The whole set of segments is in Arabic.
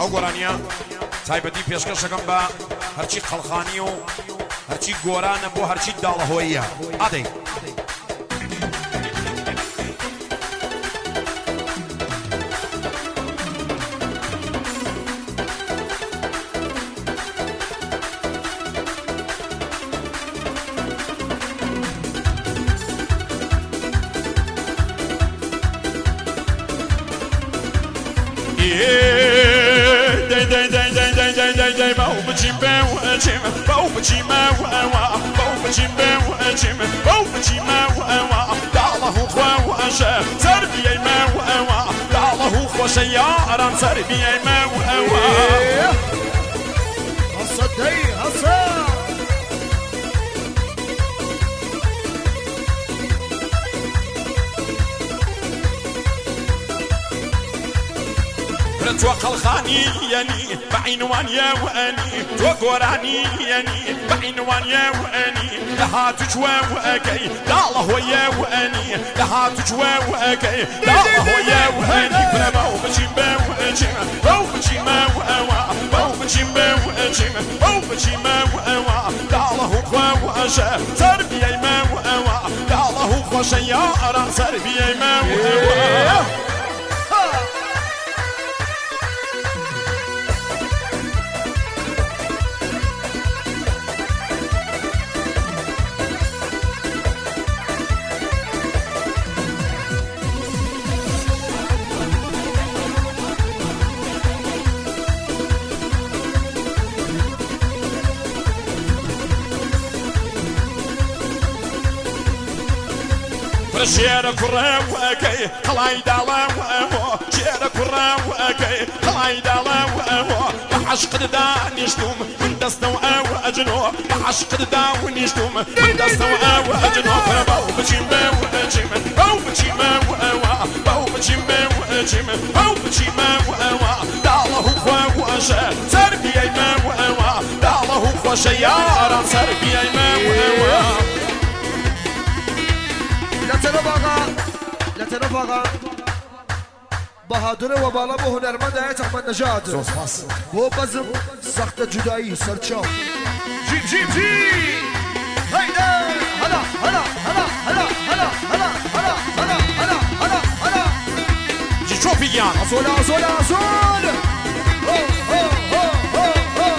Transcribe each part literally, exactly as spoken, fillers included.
ئەو گۆرانیە تایبەتی پێشکەشەکەم بە هەرچی خەڵخانی و هەرچی گۆرانە بۆ هەرچی داڵەهۆییە ئادەی Bau bacim bau acim, bau bacim bau awa, bau bacim bau acim, bau bacim bau awa. Dallahu khwa asha, tarbiya mau awa. Dallahu khwa ya aram tarbiya mau awa. Hasadai hasad. تو خلخاني يعني بعنوان يا واني تو قراني يعني بعنوان يا واني لها تجوا واكي لا الله يا واني لها تجوا واكي لا الله يا واني بلا ما وبجي ما وجي ما وبجي ما واوا ما وبجي ما وجي ما وبجي ما واوا لا الله خوا واشا تربيه ما واوا لا الله خوا شيا ارى تربيه ما واوا شيرا كرا وكي خلاي دالا وامو شيرا كرا وكي خلاي دالا وامو عشق داني شتوم من دستو او اجنو عشق داني شتوم من دستو او اجنو باو بجيم باو اجيم باو بجيم باو باو بجيم باو اجيم باو بجيم باو داله خوا واشا تربيه ما واوا داله خوا شيارا تربيه ما واوا لا تنفقا لا تنفقا بهادر و بالا بو هنرمند هيت احمد نجاد بو بزم سخت جدایی سرچاو جيب جيب جيب هيدا هلا هلا هلا هلا هلا هلا هلا هلا هلا هلا هلا جي شوفيان ازول ازول ازول هو هو هو هو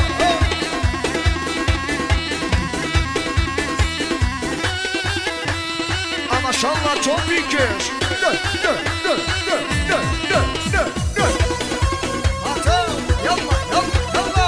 ما شاء الله توفيكش دل دل دل دل دل دل دل هاتو يلا يلا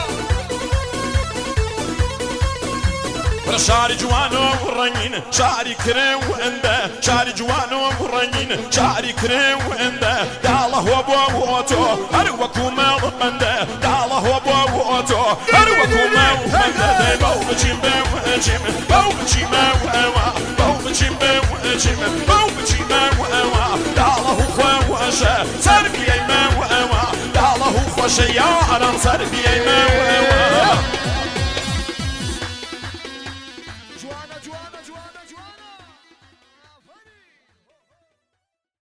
يلا شاري جوانو ورنين شاري كريم وانده شاري جوانو ورنين شاري كريم وانده داله هو بووتو هروكو مال منده داله هو بووتو هروكو مال منده باو بجيم باو جيم باو بجيم باو باو بجيم باو جيم باو بجيم باو داله هو واشا تربيه ما واوا داله هو شيا ارم تربيه